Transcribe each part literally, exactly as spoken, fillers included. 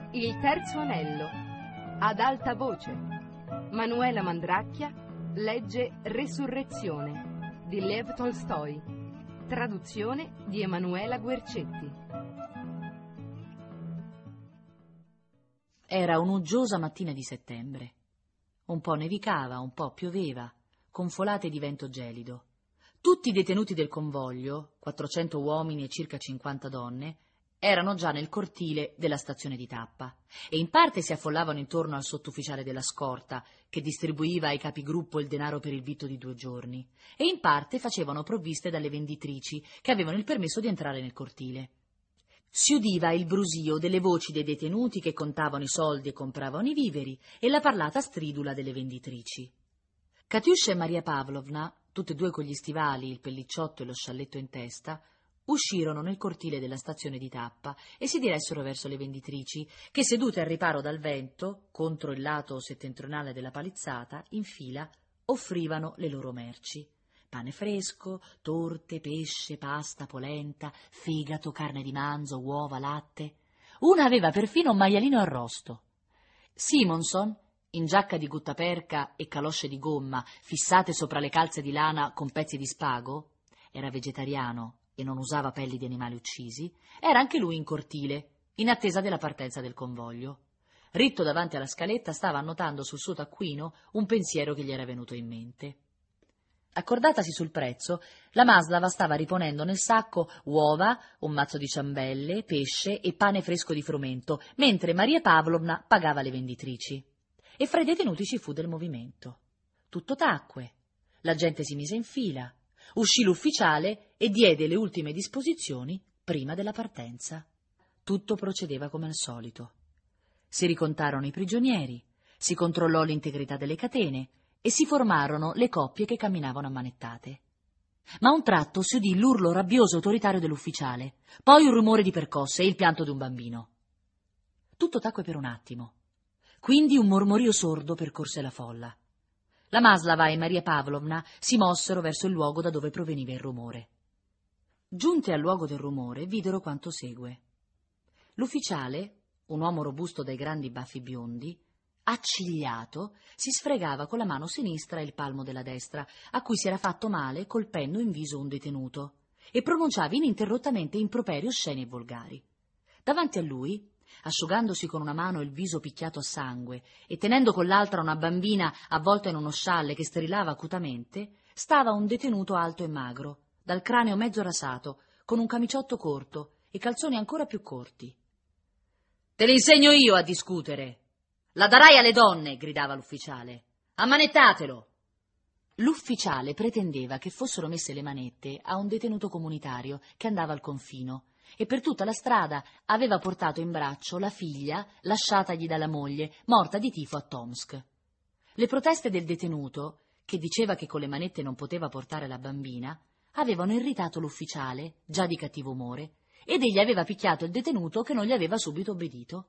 Il terzo anello. Ad alta voce. Manuela Mandracchia legge Resurrezione di Lev Tolstoi. Traduzione di Emanuela Guercetti. Era un'uggiosa mattina di settembre. Un po' nevicava, un po' pioveva, con folate di vento gelido. Tutti i detenuti del convoglio, quattrocento uomini e circa cinquanta donne, erano già nel cortile della stazione di tappa e in parte si affollavano intorno al sottufficiale della scorta, che distribuiva ai capigruppo il denaro per il vitto di due giorni, e in parte facevano provviste dalle venditrici, che avevano il permesso di entrare nel cortile. Si udiva il brusio delle voci dei detenuti che contavano i soldi e compravano i viveri e la parlata stridula delle venditrici. Katiuscia e Maria Pavlovna, tutte e due con gli stivali, il pellicciotto e lo scialletto in testa, uscirono nel cortile della stazione di tappa e si diressero verso le venditrici, che, sedute al riparo dal vento, contro il lato settentrionale della palizzata, in fila, offrivano le loro merci. Pane fresco, torte, pesce, pasta, polenta, fegato, carne di manzo, uova, latte. Una aveva perfino un maialino arrosto. Simonson, in giacca di guttaperca e calosce di gomma fissate sopra le calze di lana con pezzi di spago, era vegetariano e non usava pelli di animali uccisi, era anche lui in cortile, in attesa della partenza del convoglio. Ritto davanti alla scaletta stava annotando sul suo taccuino un pensiero che gli era venuto in mente. Accordatasi sul prezzo, la Maslava stava riponendo nel sacco uova, un mazzo di ciambelle, pesce e pane fresco di frumento, mentre Maria Pavlovna pagava le venditrici. E fra i detenuti ci fu del movimento. Tutto tacque. La gente si mise in fila. Uscì l'ufficiale e diede le ultime disposizioni prima della partenza. Tutto procedeva come al solito. Si ricontarono i prigionieri, si controllò l'integrità delle catene e si formarono le coppie che camminavano a manettate. Ma a un tratto si udì l'urlo rabbioso e autoritario dell'ufficiale, poi un rumore di percosse e il pianto di un bambino. Tutto tacque per un attimo. Quindi un mormorio sordo percorse la folla. La Maslava e Maria Pavlovna si mossero verso il luogo da dove proveniva il rumore. Giunte al luogo del rumore, videro quanto segue. L'ufficiale, un uomo robusto dai grandi baffi biondi, accigliato, si sfregava con la mano sinistra il palmo della destra, a cui si era fatto male colpendo in viso un detenuto, e pronunciava ininterrottamente improperi osceni e volgari. Davanti a lui, asciugandosi con una mano il viso picchiato a sangue e tenendo con l'altra una bambina avvolta in uno scialle che strillava acutamente, stava un detenuto alto e magro, dal cranio mezzo rasato, con un camiciotto corto e calzoni ancora più corti. «Te le insegno io a discutere! La darai alle donne!» gridava l'ufficiale. «Ammanettatelo!» L'ufficiale pretendeva che fossero messe le manette a un detenuto comunitario che andava al confino e per tutta la strada aveva portato in braccio la figlia lasciatagli dalla moglie, morta di tifo a Tomsk. Le proteste del detenuto, che diceva che con le manette non poteva portare la bambina, avevano irritato l'ufficiale, già di cattivo umore, ed egli aveva picchiato il detenuto che non gli aveva subito obbedito.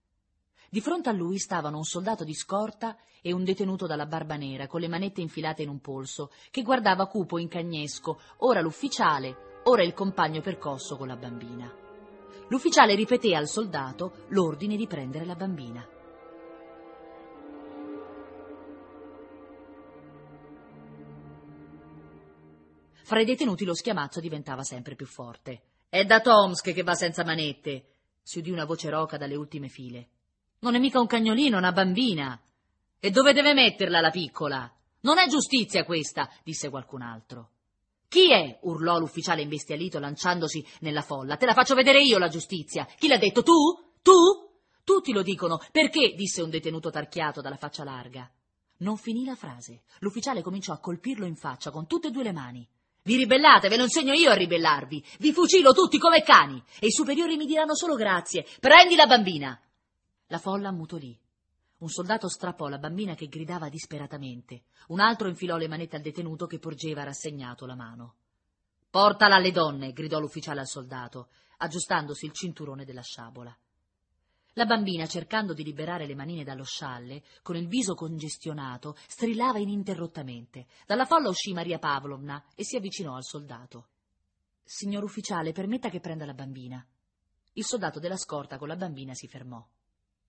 Di fronte a lui stavano un soldato di scorta e un detenuto dalla barba nera, con le manette infilate in un polso, che guardava cupo in cagnesco, ora l'ufficiale, ora il compagno percosso con la bambina. L'ufficiale ripeté al soldato l'ordine di prendere la bambina. Fra i detenuti lo schiamazzo diventava sempre più forte. «È da Tomsk che va senza manette!» si udì una voce roca dalle ultime file. «Non è mica un cagnolino, è una bambina!» «E dove deve metterla la piccola?» «Non è giustizia questa!» disse qualcun altro. «Chi è?» urlò l'ufficiale imbestialito lanciandosi nella folla. «Te la faccio vedere io la giustizia!» «Chi l'ha detto? Tu? Tu?» «Tutti lo dicono!» «Perché?» disse un detenuto tarchiato dalla faccia larga. Non finì la frase. L'ufficiale cominciò a colpirlo in faccia con tutte e due le mani. «Vi ribellate, ve lo insegno io a ribellarvi! Vi fucilo tutti come cani! E i superiori mi diranno solo grazie! Prendi la bambina!» La folla ammutolì. Un soldato strappò la bambina che gridava disperatamente. Un altro infilò le manette al detenuto che porgeva rassegnato la mano. «Portala alle donne!» gridò l'ufficiale al soldato, aggiustandosi il cinturone della sciabola. La bambina, cercando di liberare le manine dallo scialle, con il viso congestionato, strillava ininterrottamente. Dalla folla uscì Maria Pavlovna e si avvicinò al soldato. «Signor ufficiale, permetta che prenda la bambina». Il soldato della scorta con la bambina si fermò.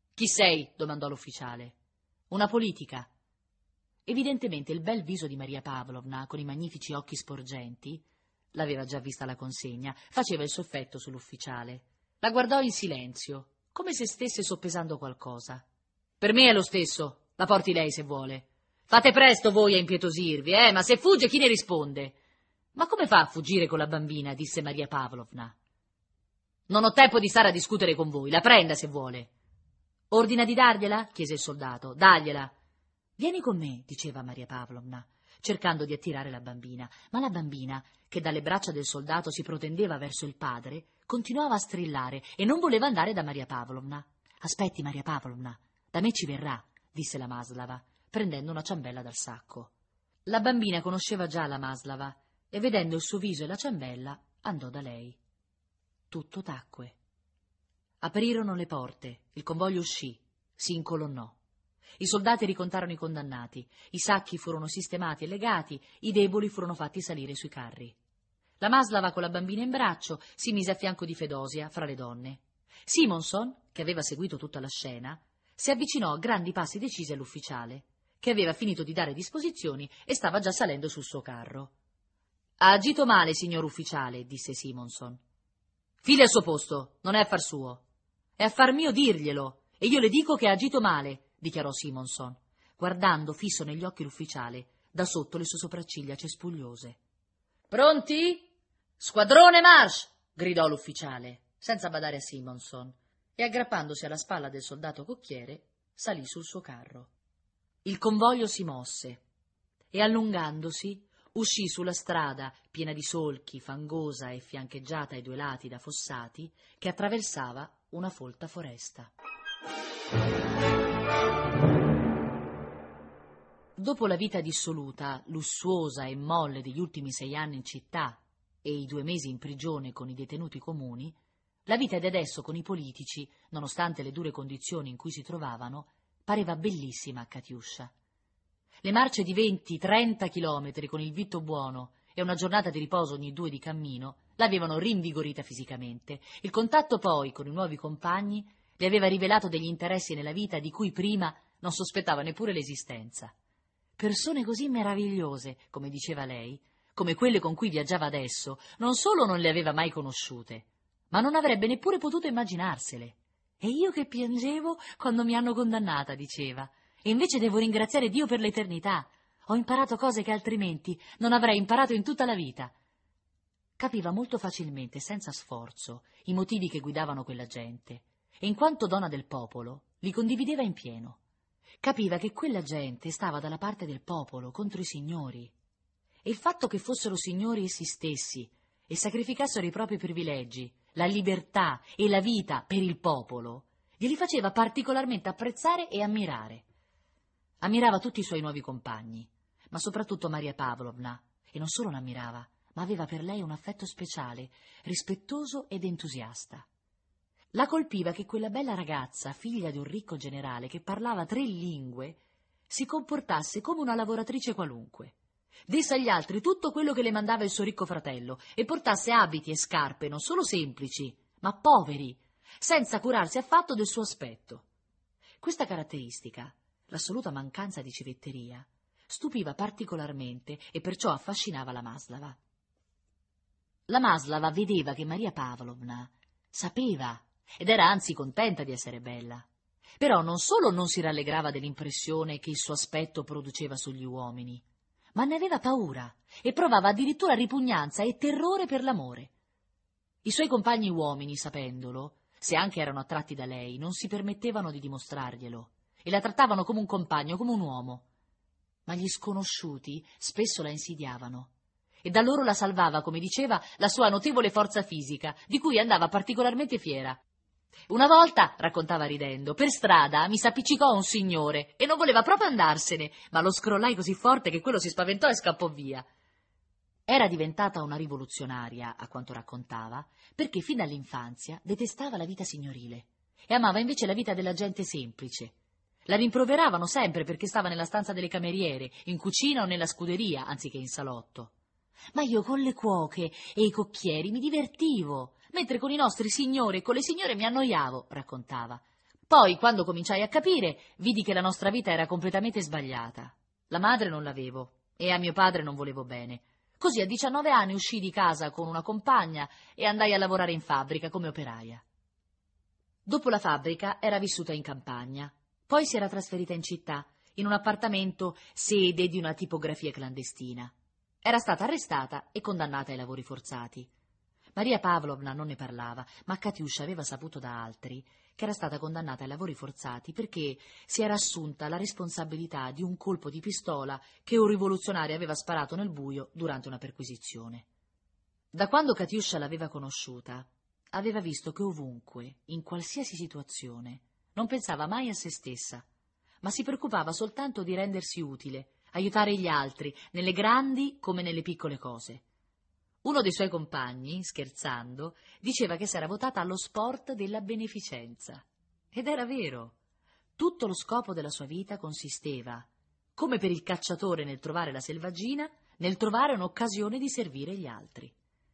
Chi sei? Domandò l'ufficiale. Una politica. Evidentemente il bel viso di Maria Pavlovna, con i magnifici occhi sporgenti, l'aveva già vista la consegna, faceva il suo effetto sull'ufficiale. La guardò in silenzio, come se stesse soppesando qualcosa. Per me è lo stesso, la porti lei se vuole. Fate presto voi a impietosirvi, eh, ma se fugge chi ne risponde? Ma come fa a fuggire con la bambina? Disse Maria Pavlovna. Non ho tempo di stare a discutere con voi, la prenda se vuole. Ordina di dargliela? Chiese il soldato. Dagliela. Vieni con me, diceva Maria Pavlovna, cercando di attirare la bambina, ma la bambina, che dalle braccia del soldato si protendeva verso il padre, continuava a strillare e non voleva andare da Maria Pavlovna. Aspetti, Maria Pavlovna, da me ci verrà, disse la Maslava, prendendo una ciambella dal sacco. La bambina conosceva già la Maslava e, vedendo il suo viso e la ciambella, andò da lei. Tutto tacque. Aprirono le porte, il convoglio uscì, si incolonnò. I soldati ricontarono i condannati, i sacchi furono sistemati e legati, i deboli furono fatti salire sui carri. La Maslava, con la bambina in braccio, si mise a fianco di Fedosia, fra le donne. Simonson, che aveva seguito tutta la scena, si avvicinò a grandi passi decisi all'ufficiale, che aveva finito di dare disposizioni e stava già salendo sul suo carro. «Ha agito male, signor ufficiale», disse Simonson. «Fili al suo posto, non è affar suo. È affar mio dirglielo, e io le dico che ha agito male», dichiarò Simonson, guardando fisso negli occhi l'ufficiale, da sotto le sue sopracciglia cespugliose. «Pronti? Squadrone march!» gridò l'ufficiale, senza badare a Simonson, e aggrappandosi alla spalla del soldato cocchiere, salì sul suo carro. Il convoglio si mosse e, allungandosi, uscì sulla strada piena di solchi, fangosa e fiancheggiata ai due lati da fossati, che attraversava una folta foresta. Dopo la vita dissoluta, lussuosa e molle degli ultimi sei anni in città e i due mesi in prigione con i detenuti comuni, la vita di adesso con i politici, nonostante le dure condizioni in cui si trovavano, pareva bellissima a Katiuscia. Le marce di venti trenta chilometri con il vitto buono e una giornata di riposo ogni due di cammino l'avevano rinvigorita fisicamente. Il contatto poi con i nuovi compagni le aveva rivelato degli interessi nella vita di cui prima non sospettava neppure l'esistenza. Persone così meravigliose, come diceva lei, come quelle con cui viaggiava adesso, non solo non le aveva mai conosciute, ma non avrebbe neppure potuto immaginarsele. E io che piangevo quando mi hanno condannata, diceva, e invece devo ringraziare Dio per l'eternità. Ho imparato cose che altrimenti non avrei imparato in tutta la vita. Capiva molto facilmente, senza sforzo, i motivi che guidavano quella gente, e in quanto donna del popolo li condivideva in pieno. Capiva che quella gente stava dalla parte del popolo contro i signori, e il fatto che fossero signori essi stessi e sacrificassero i propri privilegi, la libertà e la vita per il popolo, glieli faceva particolarmente apprezzare e ammirare. Ammirava tutti i suoi nuovi compagni, ma soprattutto Maria Pavlovna, e non solo l'ammirava, ma aveva per lei un affetto speciale, rispettoso ed entusiasta. La colpiva che quella bella ragazza, figlia di un ricco generale che parlava tre lingue, si comportasse come una lavoratrice qualunque, desse agli altri tutto quello che le mandava il suo ricco fratello e portasse abiti e scarpe non solo semplici, ma poveri, senza curarsi affatto del suo aspetto. Questa caratteristica, l'assoluta mancanza di civetteria, stupiva particolarmente e perciò affascinava la Maslava. La Maslava vedeva che Maria Pavlovna sapeva ed era anzi contenta di essere bella. Però non solo non si rallegrava dell'impressione che il suo aspetto produceva sugli uomini, ma ne aveva paura e provava addirittura ripugnanza e terrore per l'amore. I suoi compagni uomini, sapendolo, se anche erano attratti da lei, non si permettevano di dimostrarglielo e la trattavano come un compagno, come un uomo. Ma gli sconosciuti spesso la insidiavano e da loro la salvava, come diceva, la sua notevole forza fisica, di cui andava particolarmente fiera. Una volta, raccontava ridendo, per strada mi s'appiccicò un signore e non voleva proprio andarsene, ma lo scrollai così forte che quello si spaventò e scappò via. Era diventata una rivoluzionaria, a quanto raccontava, perché fin dall'infanzia detestava la vita signorile e amava invece la vita della gente semplice. La rimproveravano sempre perché stava nella stanza delle cameriere, in cucina o nella scuderia, anziché in salotto. Ma io con le cuoche e i cocchieri mi divertivo, mentre con i nostri signori e con le signore mi annoiavo, raccontava. Poi, quando cominciai a capire, vidi che la nostra vita era completamente sbagliata. La madre non l'avevo e a mio padre non volevo bene. Così a diciannove anni uscii di casa con una compagna e andai a lavorare in fabbrica come operaia. Dopo la fabbrica era vissuta in campagna, poi si era trasferita in città, in un appartamento sede di una tipografia clandestina. Era stata arrestata e condannata ai lavori forzati. Maria Pavlovna non ne parlava, ma Katiuscia aveva saputo da altri che era stata condannata ai lavori forzati perché si era assunta la responsabilità di un colpo di pistola che un rivoluzionario aveva sparato nel buio durante una perquisizione. Da quando Katiuscia l'aveva conosciuta, aveva visto che ovunque, in qualsiasi situazione, non pensava mai a se stessa, ma si preoccupava soltanto di rendersi utile, aiutare gli altri, nelle grandi come nelle piccole cose. Uno dei suoi compagni, scherzando, diceva che s'era votata allo sport della beneficenza. Ed era vero. Tutto lo scopo della sua vita consisteva, come per il cacciatore nel trovare la selvaggina, nel trovare un'occasione di servire gli altri.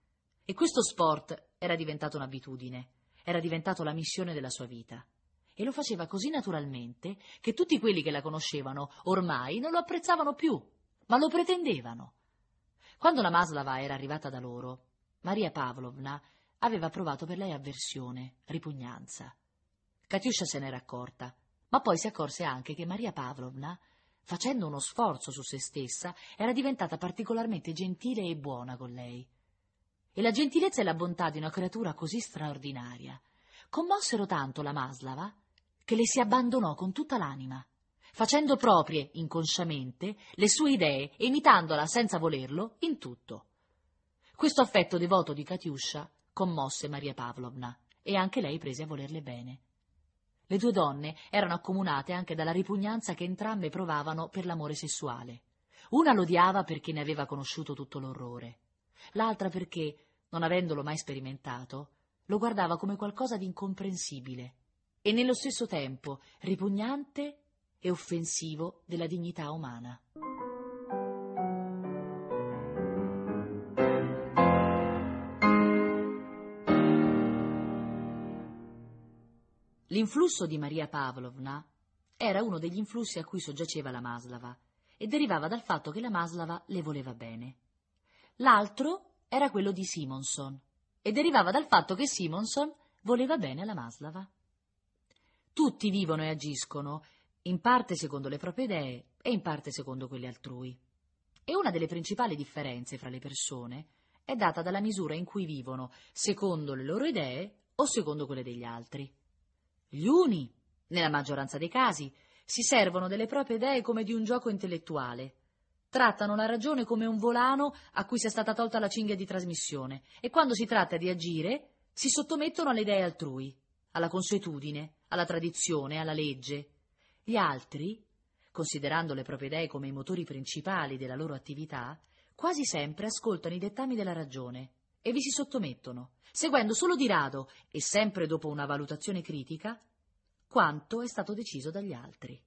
E questo sport era diventato un'abitudine, era diventato la missione della sua vita. E lo faceva così naturalmente che tutti quelli che la conoscevano ormai non lo apprezzavano più, ma lo pretendevano. Quando la Maslava era arrivata da loro, Maria Pavlovna aveva provato per lei avversione, ripugnanza. Katiuscia se n'era accorta, ma poi si accorse anche che Maria Pavlovna, facendo uno sforzo su se stessa, era diventata particolarmente gentile e buona con lei. E la gentilezza e la bontà di una creatura così straordinaria commossero tanto la Maslava che le si abbandonò con tutta l'anima, facendo proprie, inconsciamente, le sue idee e imitandola senza volerlo in tutto. Questo affetto devoto di Katiuscia commosse Maria Pavlovna e anche lei prese a volerle bene. Le due donne erano accomunate anche dalla ripugnanza che entrambe provavano per l'amore sessuale. Una l'odiava perché ne aveva conosciuto tutto l'orrore, l'altra perché, non avendolo mai sperimentato, lo guardava come qualcosa di incomprensibile e nello stesso tempo ripugnante e offensivo della dignità umana. L'influsso di Maria Pavlovna era uno degli influssi a cui soggiaceva la Maslava e derivava dal fatto che la Maslava le voleva bene. L'altro era quello di Simonson e derivava dal fatto che Simonson voleva bene alla Maslava. Tutti vivono e agiscono in parte secondo le proprie idee e in parte secondo quelle altrui. E una delle principali differenze fra le persone è data dalla misura in cui vivono secondo le loro idee o secondo quelle degli altri. Gli uni, nella maggioranza dei casi, si servono delle proprie idee come di un gioco intellettuale. Trattano la ragione come un volano a cui sia stata tolta la cinghia di trasmissione e quando si tratta di agire si sottomettono alle idee altrui, alla consuetudine, alla tradizione, alla legge. Gli altri, considerando le proprie idee come i motori principali della loro attività, quasi sempre ascoltano i dettami della ragione e vi si sottomettono, seguendo solo di rado e sempre dopo una valutazione critica quanto è stato deciso dagli altri.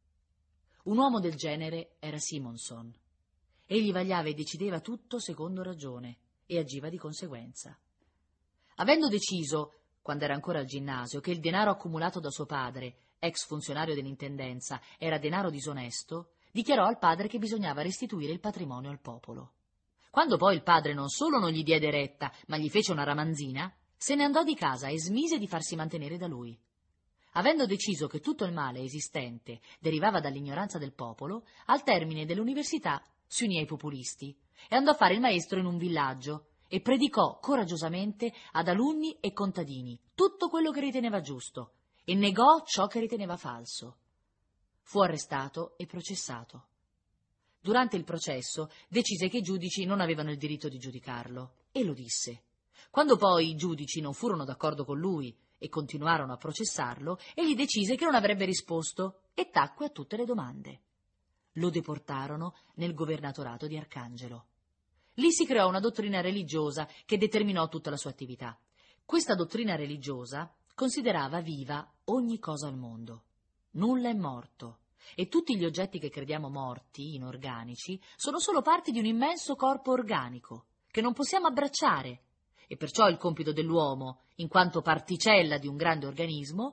Un uomo del genere era Simonson. Egli vagliava e decideva tutto secondo ragione e agiva di conseguenza. Avendo deciso, quando era ancora al ginnasio, che il denaro accumulato da suo padre, ex funzionario dell'intendenza, era denaro disonesto, dichiarò al padre che bisognava restituire il patrimonio al popolo. Quando poi il padre non solo non gli diede retta, ma gli fece una ramanzina, se ne andò di casa e smise di farsi mantenere da lui. Avendo deciso che tutto il male esistente derivava dall'ignoranza del popolo, al termine dell'università si unì ai populisti e andò a fare il maestro in un villaggio e predicò coraggiosamente ad alunni e contadini tutto quello che riteneva giusto e negò ciò che riteneva falso. Fu arrestato e processato. Durante il processo decise che i giudici non avevano il diritto di giudicarlo e lo disse. Quando poi i giudici non furono d'accordo con lui e continuarono a processarlo, egli decise che non avrebbe risposto e tacque a tutte le domande. Lo deportarono nel governatorato di Arcangelo. Lì si creò una dottrina religiosa che determinò tutta la sua attività. Questa dottrina religiosa considerava viva ogni cosa al mondo. Nulla è morto e tutti gli oggetti che crediamo morti, inorganici, sono solo parti di un immenso corpo organico che non possiamo abbracciare. E perciò il compito dell'uomo, in quanto particella di un grande organismo,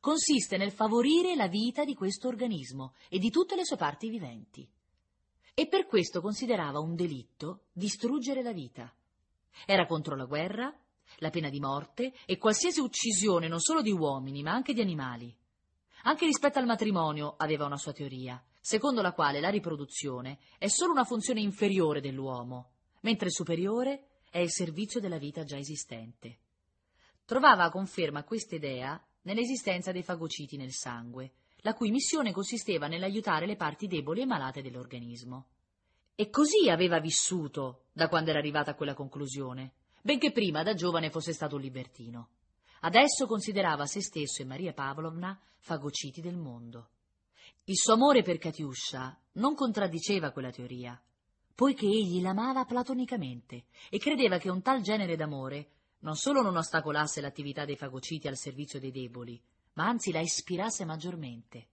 consiste nel favorire la vita di questo organismo e di tutte le sue parti viventi. E per questo considerava un delitto distruggere la vita. Era contro la guerra, la pena di morte e qualsiasi uccisione non solo di uomini ma anche di animali. Anche rispetto al matrimonio aveva una sua teoria, secondo la quale la riproduzione è solo una funzione inferiore dell'uomo, mentre superiore è il servizio della vita già esistente. Trovava a conferma questa idea nell'esistenza dei fagociti nel sangue, la cui missione consisteva nell'aiutare le parti deboli e malate dell'organismo. E così aveva vissuto da quando era arrivata a quella conclusione, benché prima da giovane fosse stato un libertino. Adesso considerava se stesso e Maria Pavlovna fagociti del mondo. Il suo amore per Katiuscia non contraddiceva quella teoria, poiché egli l'amava platonicamente e credeva che un tal genere d'amore non solo non ostacolasse l'attività dei fagociti al servizio dei deboli, ma anzi la ispirasse maggiormente.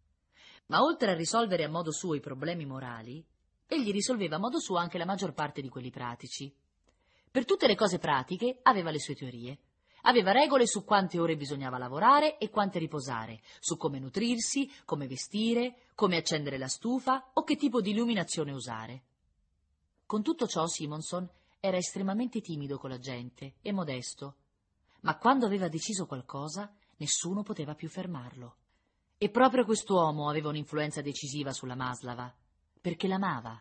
Ma oltre a risolvere a modo suo i problemi morali, egli risolveva a modo suo anche la maggior parte di quelli pratici. Per tutte le cose pratiche aveva le sue teorie. Aveva regole su quante ore bisognava lavorare e quante riposare, su come nutrirsi, come vestire, come accendere la stufa o che tipo di illuminazione usare. Con tutto ciò Simonson era estremamente timido con la gente e modesto, ma quando aveva deciso qualcosa nessuno poteva più fermarlo. E proprio quest'uomo aveva un'influenza decisiva sulla Maslava, perché l'amava.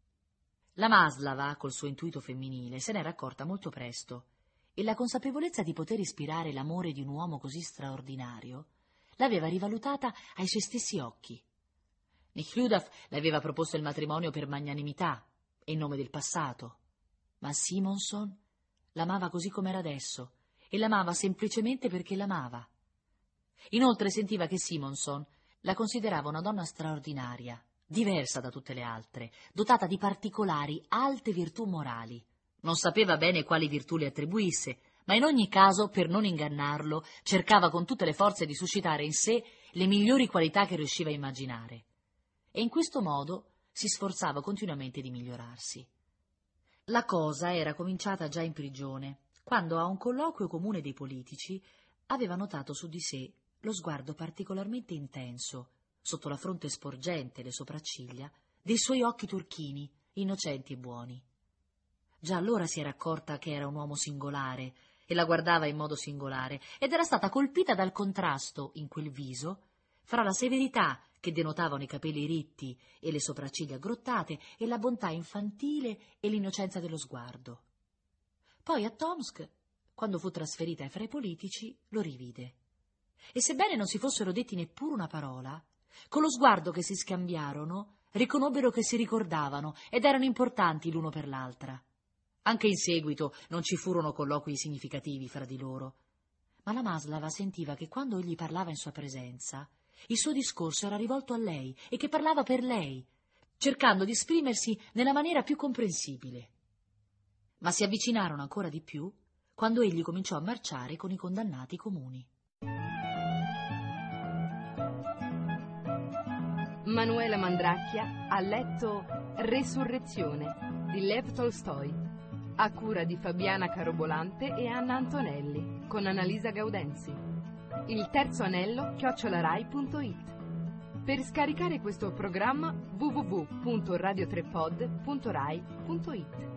La Maslava, col suo intuito femminile, se n'era accorta molto presto, e la consapevolezza di poter ispirare l'amore di un uomo così straordinario l'aveva rivalutata ai suoi stessi occhi. Nekhludoff le aveva proposto il matrimonio per magnanimità e in nome del passato, ma Simonson l'amava così com'era adesso e l'amava semplicemente perché l'amava. Inoltre sentiva che Simonson la considerava una donna straordinaria, diversa da tutte le altre, dotata di particolari, alte virtù morali. Non sapeva bene quali virtù le attribuisse, ma in ogni caso, per non ingannarlo, cercava con tutte le forze di suscitare in sé le migliori qualità che riusciva a immaginare. E in questo modo si sforzava continuamente di migliorarsi. La cosa era cominciata già in prigione, quando a un colloquio comune dei politici aveva notato su di sé lo sguardo particolarmente intenso, sotto la fronte sporgente e le sopracciglia, dei suoi occhi turchini, innocenti e buoni. Già allora si era accorta che era un uomo singolare e la guardava in modo singolare, ed era stata colpita dal contrasto, in quel viso, fra la severità che denotavano i capelli ritti e le sopracciglia aggrottate e la bontà infantile e l'innocenza dello sguardo. Poi a Tomsk, quando fu trasferita fra i politici, lo rivide. E sebbene non si fossero detti neppure una parola, con lo sguardo che si scambiarono, riconobbero che si ricordavano ed erano importanti l'uno per l'altra. Anche in seguito non ci furono colloqui significativi fra di loro, ma la Maslava sentiva che quando egli parlava in sua presenza, il suo discorso era rivolto a lei e che parlava per lei, cercando di esprimersi nella maniera più comprensibile. Ma si avvicinarono ancora di più quando egli cominciò a marciare con i condannati comuni. Manuela Mandracchia ha letto Resurrezione di Lev Tolstoi, a cura di Fabiana Carobolante e Anna Antonelli, con Annalisa Gaudenzi. Il terzo anello chiocciolarai punto it. Per scaricare questo programma w w w punto radio tre pod punto rai punto it.